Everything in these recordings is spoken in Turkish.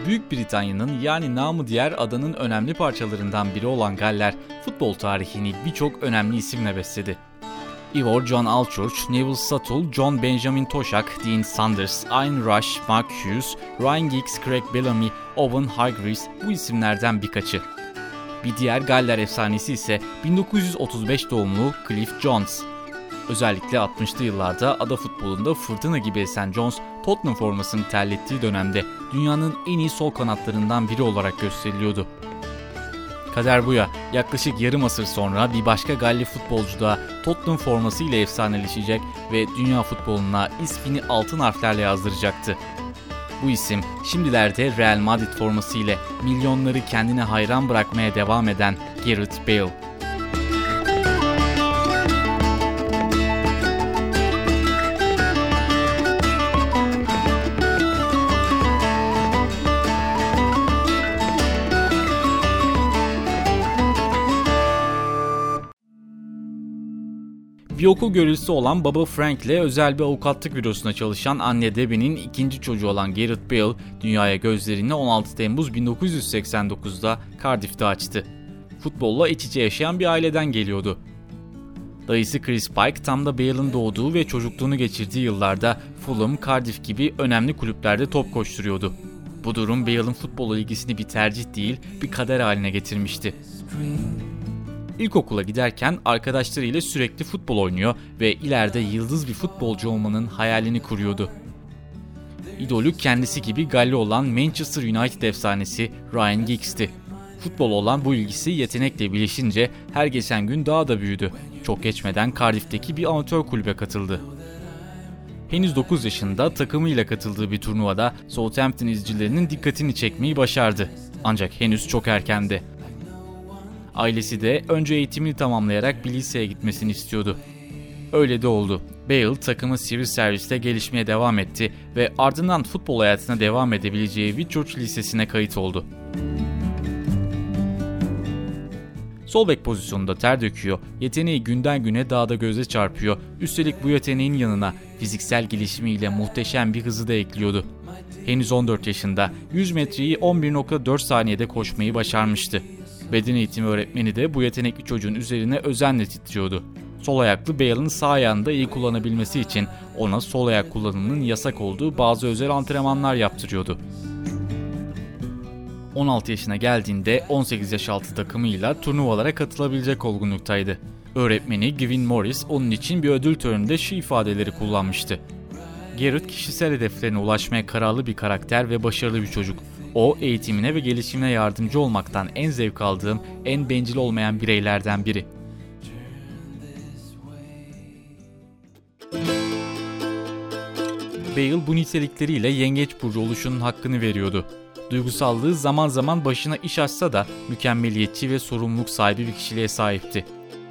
Büyük Britanya'nın yani namı diğer adanın önemli parçalarından biri olan Galler, futbol tarihini birçok önemli isimle besledi. Ivor John Allchurch, Neville Southall, John Benjamin Toshak, Dean Sanders, Ian Rush, Mark Hughes, Ryan Giggs, Craig Bellamy, Owen Hargreaves bu isimlerden birkaçı. Bir diğer Galler efsanesi ise 1935 doğumlu Cliff Jones. Özellikle 60'lı yıllarda ada futbolunda fırtına gibi esen Jones, Tottenham formasını terlettiği dönemde dünyanın en iyi sol kanatlarından biri olarak gösteriliyordu. Kader bu ya, yaklaşık yarım asır sonra bir başka Galli futbolcu da Tottenham forması ile efsaneleşecek ve dünya futboluna ismini altın harflerle yazdıracaktı. Bu isim şimdilerde Real Madrid forması ile milyonları kendine hayran bırakmaya devam eden Gareth Bale. Bir okul görevlisi olan baba Frank ile özel bir avukatlık bürosunda çalışan anne Debbie'nin ikinci çocuğu olan Gareth Bale, dünyaya gözlerini 16 Temmuz 1989'da Cardiff'te açtı. Futbolla iç içe yaşayan bir aileden geliyordu. Dayısı Chris Pike tam da Bale'ın doğduğu ve çocukluğunu geçirdiği yıllarda Fulham, Cardiff gibi önemli kulüplerde top koşturuyordu. Bu durum Bale'ın futbola ilgisini bir tercih değil, bir kader haline getirmişti. İlkokula giderken arkadaşlarıyla sürekli futbol oynuyor ve ileride yıldız bir futbolcu olmanın hayalini kuruyordu. İdolü kendisi gibi Galli olan Manchester United efsanesi Ryan Giggs'ti. Futbola olan bu ilgisi yetenekle birleşince her geçen gün daha da büyüdü. Çok geçmeden Cardiff'teki bir amatör kulübe katıldı. Henüz 9 yaşında takımıyla katıldığı bir turnuvada Southampton izcilerinin dikkatini çekmeyi başardı. Ancak henüz çok erkendi. Ailesi de önce eğitimini tamamlayarak bir liseye gitmesini istiyordu. Öyle de oldu. Bale takımı sivil serviste gelişmeye devam etti ve ardından futbol hayatına devam edebileceği Whitchurch Lisesi'ne kayıt oldu. Sol bek pozisyonunda ter döküyor, yeteneği günden güne daha da göze çarpıyor, üstelik bu yeteneğin yanına fiziksel gelişimiyle muhteşem bir hızı da ekliyordu. Henüz 14 yaşında 100 metreyi 11.4 saniyede koşmayı başarmıştı. Beden eğitimi öğretmeni de bu yetenekli çocuğun üzerine özenle titriyordu. Sol ayaklı Bale'ın sağ ayağını da iyi kullanabilmesi için ona sol ayak kullanımının yasak olduğu bazı özel antrenmanlar yaptırıyordu. 16 yaşına geldiğinde 18 yaş altı takımıyla turnuvalara katılabilecek olgunluktaydı. Öğretmeni Gavin Morris onun için bir ödül töreninde şu ifadeleri kullanmıştı. Gareth kişisel hedeflerine ulaşmaya kararlı bir karakter ve başarılı bir çocuk. O, eğitimine ve gelişimine yardımcı olmaktan en zevk aldığım, en bencil olmayan bireylerden biri. Bale bu nitelikleriyle yengeç burcu oluşunun hakkını veriyordu. Duygusallığı zaman zaman başına iş açsa da mükemmeliyetçi ve sorumluluk sahibi bir kişiliğe sahipti.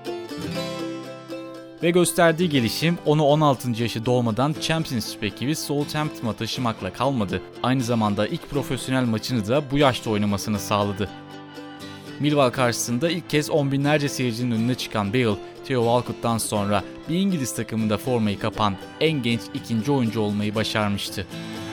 Ve gösterdiği gelişim onu 16. yaşı dolmadan Championship ekibi Southampton'a taşımakla kalmadı. Aynı zamanda ilk profesyonel maçını da bu yaşta oynamasını sağladı. Millwall karşısında ilk kez on binlerce seyircinin önüne çıkan Bale, Theo Walcott'tan sonra bir İngiliz takımında formayı kapan en genç ikinci oyuncu olmayı başarmıştı.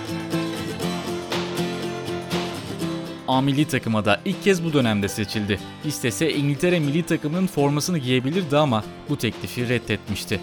A milli takıma da ilk kez bu dönemde seçildi. İstese İngiltere milli takımının formasını giyebilirdi ama bu teklifi reddetmişti.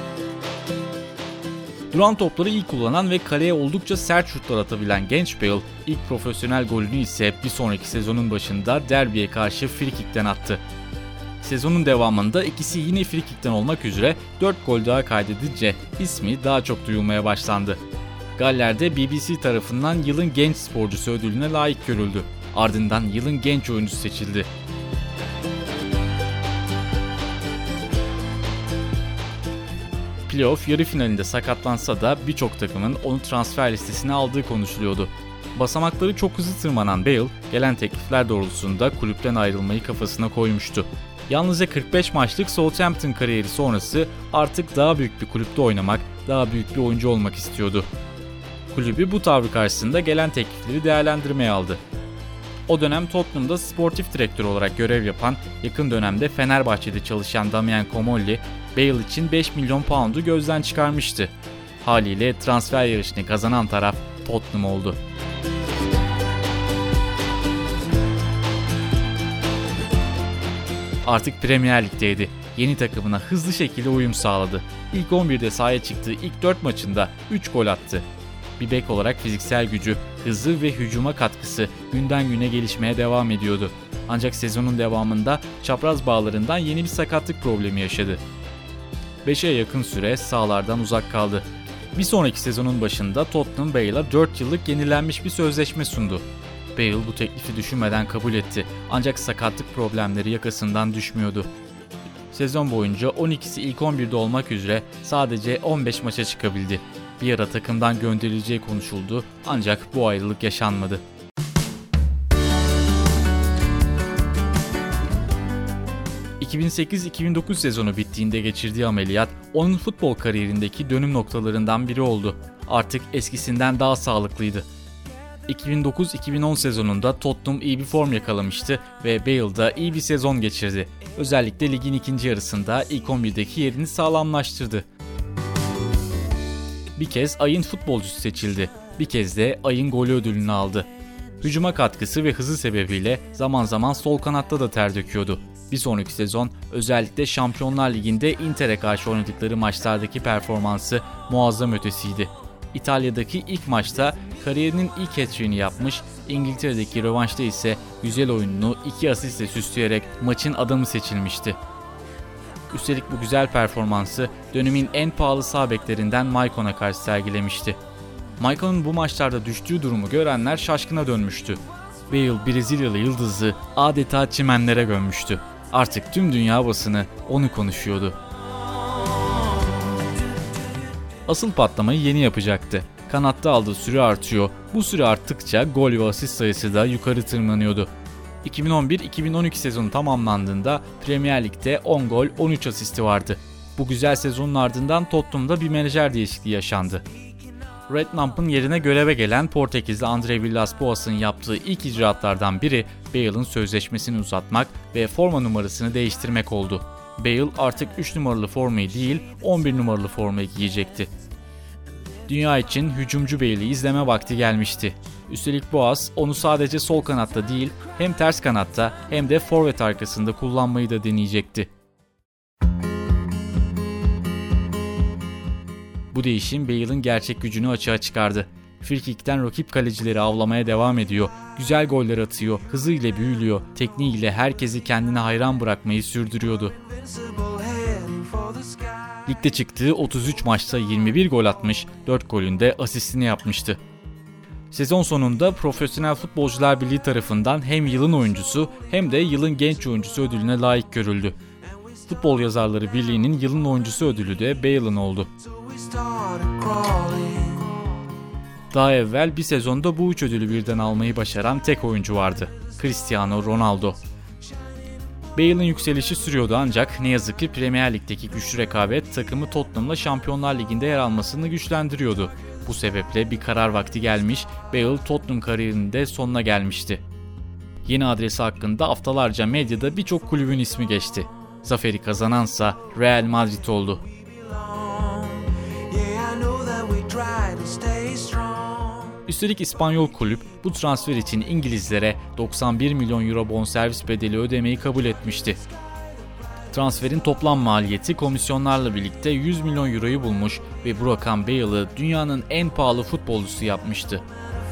Duran topları iyi kullanan ve kaleye oldukça sert şutlar atabilen genç Bale, ilk profesyonel golünü ise bir sonraki sezonun başında Derby'ye karşı frikikten attı. Sezonun devamında ikisi yine frikikten olmak üzere 4 gol daha kaydedince ismi daha çok duyulmaya başlandı. Galler'de BBC tarafından yılın genç sporcusu ödülüne layık görüldü. Ardından yılın genç oyuncusu seçildi. Playoff yarı finalinde sakatlansa da birçok takımın onu transfer listesine aldığı konuşuluyordu. Basamakları çok hızlı tırmanan Bale, gelen teklifler doğrultusunda kulüpten ayrılmayı kafasına koymuştu. Yalnızca 45 maçlık Southampton kariyeri sonrası artık daha büyük bir kulüpte oynamak, daha büyük bir oyuncu olmak istiyordu. Kulübü bu tavrı karşısında gelen teklifleri değerlendirmeye aldı. O dönem Tottenham'da sportif direktör olarak görev yapan, yakın dönemde Fenerbahçe'de çalışan Damien Comolli, Bale için 5 milyon pound'u gözden çıkarmıştı. Haliyle transfer yarışını kazanan taraf Tottenham oldu. Artık Premier Lig'deydi. Yeni takımına hızlı şekilde uyum sağladı. İlk 11'de sahaya çıktığı ilk 4 maçında 3 gol attı. Bir bek olarak fiziksel gücü, hızı ve hücuma katkısı günden güne gelişmeye devam ediyordu. Ancak sezonun devamında çapraz bağlarından yeni bir sakatlık problemi yaşadı. 5'e yakın süre sahalardan uzak kaldı. Bir sonraki sezonun başında Tottenham Bale'a 4 yıllık yenilenmiş bir sözleşme sundu. Bale bu teklifi düşünmeden kabul etti, ancak sakatlık problemleri yakasından düşmüyordu. Sezon boyunca 12'si ilk 11'de olmak üzere sadece 15 maça çıkabildi. Bir ara takımdan gönderileceği konuşuldu, ancak bu ayrılık yaşanmadı. ...2008-2009 sezonu bittiğinde geçirdiği ameliyat onun futbol kariyerindeki dönüm noktalarından biri oldu. Artık eskisinden daha sağlıklıydı. 2009-2010 sezonunda Tottenham iyi bir form yakalamıştı ve Bale da iyi bir sezon geçirdi. Özellikle ligin ikinci yarısında ilk 11'deki yerini sağlamlaştırdı. Bir kez ayın futbolcusu seçildi. Bir kez de ayın golü ödülünü aldı. Hücuma katkısı ve hızı sebebiyle zaman zaman sol kanatta da ter döküyordu. Bir sonraki sezon özellikle Şampiyonlar Ligi'nde Inter'e karşı oynadıkları maçlardaki performansı muazzam ötesiydi. İtalya'daki ilk maçta kariyerinin ilk hat-trick'ini yapmış, İngiltere'deki rövanşta ise güzel oyununu 2 asistle süsleyerek maçın adamı seçilmişti. Üstelik bu güzel performansı dönemin en pahalı sağ beklerinden Maicon'a karşı sergilemişti. Maicon'un bu maçlarda düştüğü durumu görenler şaşkına dönmüştü. Bale Brezilyalı yıldızı adeta çimenlere gömmüştü. Artık tüm dünya basını onu konuşuyordu. Asıl patlamayı yeni yapacaktı. Kanatta aldığı süre artıyor. Bu süre arttıkça gol ve asist sayısı da yukarı tırmanıyordu. 2011-2012 sezonu tamamlandığında Premier Lig'de 10 gol 13 asisti vardı. Bu güzel sezonun ardından Tottenham'da bir menajer değişikliği yaşandı. Redknapp'ın yerine göreve gelen Portekizli André Villas-Boas'ın yaptığı ilk icraatlardan biri Bale'ın sözleşmesini uzatmak ve forma numarasını değiştirmek oldu. Bale artık 3 numaralı formayı değil 11 numaralı formayı giyecekti. Dünya için hücumcu Bale'i izleme vakti gelmişti. Üstelik Boas onu sadece sol kanatta değil hem ters kanatta hem de forvet arkasında kullanmayı da deneyecekti. Bu değişim Bale'ın gerçek gücünü açığa çıkardı. Frikik'ten rakip kalecileri avlamaya devam ediyor, güzel goller atıyor, hızıyla büyülüyor, tekniğiyle herkesi kendine hayran bırakmayı sürdürüyordu. Ligde çıktığı 33 maçta 21 gol atmış, 4 golünde asistini yapmıştı. Sezon sonunda Profesyonel Futbolcular Birliği tarafından hem yılın oyuncusu hem de yılın genç oyuncusu ödülüne layık görüldü. Futbol Yazarları Birliği'nin yılın oyuncusu ödülü de Bale'ın oldu. Daha evvel bir sezonda bu 3 ödülü birden almayı başaran tek oyuncu vardı: Cristiano Ronaldo. Bale'ın yükselişi sürüyordu ancak ne yazık ki Premier Lig'deki güçlü rekabet takımı Tottenham'la Şampiyonlar Ligi'nde yer almasını güçlendiriyordu. Bu sebeple bir karar vakti gelmiş, Bale Tottenham kariyerinin de sonuna gelmişti. Yeni adresi hakkında haftalarca medyada birçok kulübün ismi geçti. Zaferi kazanansa Real Madrid oldu. Üstelik İspanyol kulüp bu transfer için İngilizlere 91 milyon euro bonservis bedeli ödemeyi kabul etmişti. Transferin toplam maliyeti komisyonlarla birlikte 100 milyon euroyu bulmuş ve bu rakam Bale'ı dünyanın en pahalı futbolcusu yapmıştı.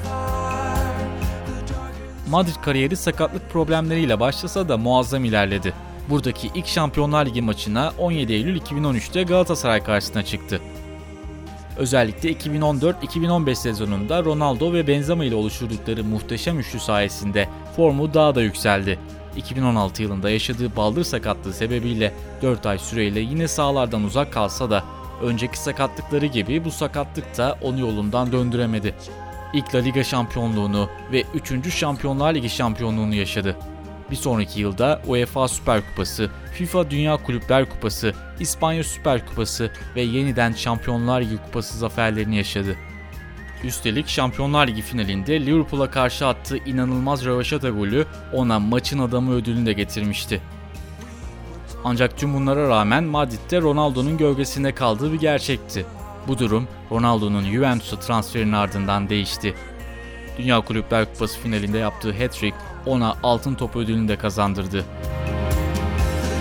Madrid kariyeri sakatlık problemleriyle başlasa da muazzam ilerledi. Buradaki ilk Şampiyonlar Ligi maçına 17 Eylül 2013'te Galatasaray karşısına çıktı. Özellikle 2014-2015 sezonunda Ronaldo ve Benzema ile oluşturdukları muhteşem üçlü sayesinde formu daha da yükseldi. 2016 yılında yaşadığı baldır sakatlığı sebebiyle 4 ay süreyle yine sahalardan uzak kalsa da önceki sakatlıkları gibi bu sakatlık da onu yolundan döndüremedi. İlk La Liga şampiyonluğunu ve 3. Şampiyonlar Ligi şampiyonluğunu yaşadı. Bir sonraki yılda UEFA Süper Kupası, FIFA Dünya Kulüpler Kupası, İspanya Süper Kupası ve yeniden Şampiyonlar Ligi Kupası zaferlerini yaşadı. Üstelik Şampiyonlar Ligi finalinde Liverpool'a karşı attığı inanılmaz rövaşata golü ona maçın adamı ödülünü de getirmişti. Ancak tüm bunlara rağmen Madrid'de Ronaldo'nun gölgesinde kaldığı bir gerçekti. Bu durum Ronaldo'nun Juventus'a transferinin ardından değişti. Dünya Kulüpler Kupası finalinde yaptığı hat-trick ona Altın Top ödülünü de kazandırdı.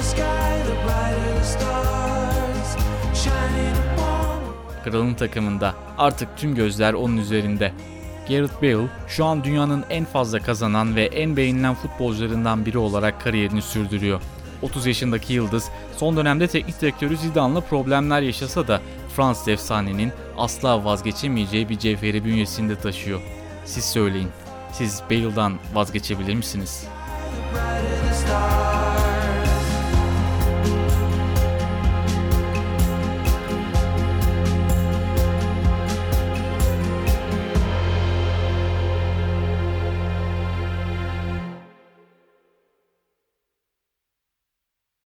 Kralın takımında artık tüm gözler onun üzerinde. Gareth Bale şu an dünyanın en fazla kazanan ve en beğenilen futbolcularından biri olarak kariyerini sürdürüyor. 30 yaşındaki yıldız son dönemde teknik direktörü Zidane'la problemler yaşasa da Fransız efsanenin asla vazgeçemeyeceği bir cevheri bünyesinde taşıyor. Siz söyleyin, siz Bale'dan vazgeçebilir misiniz?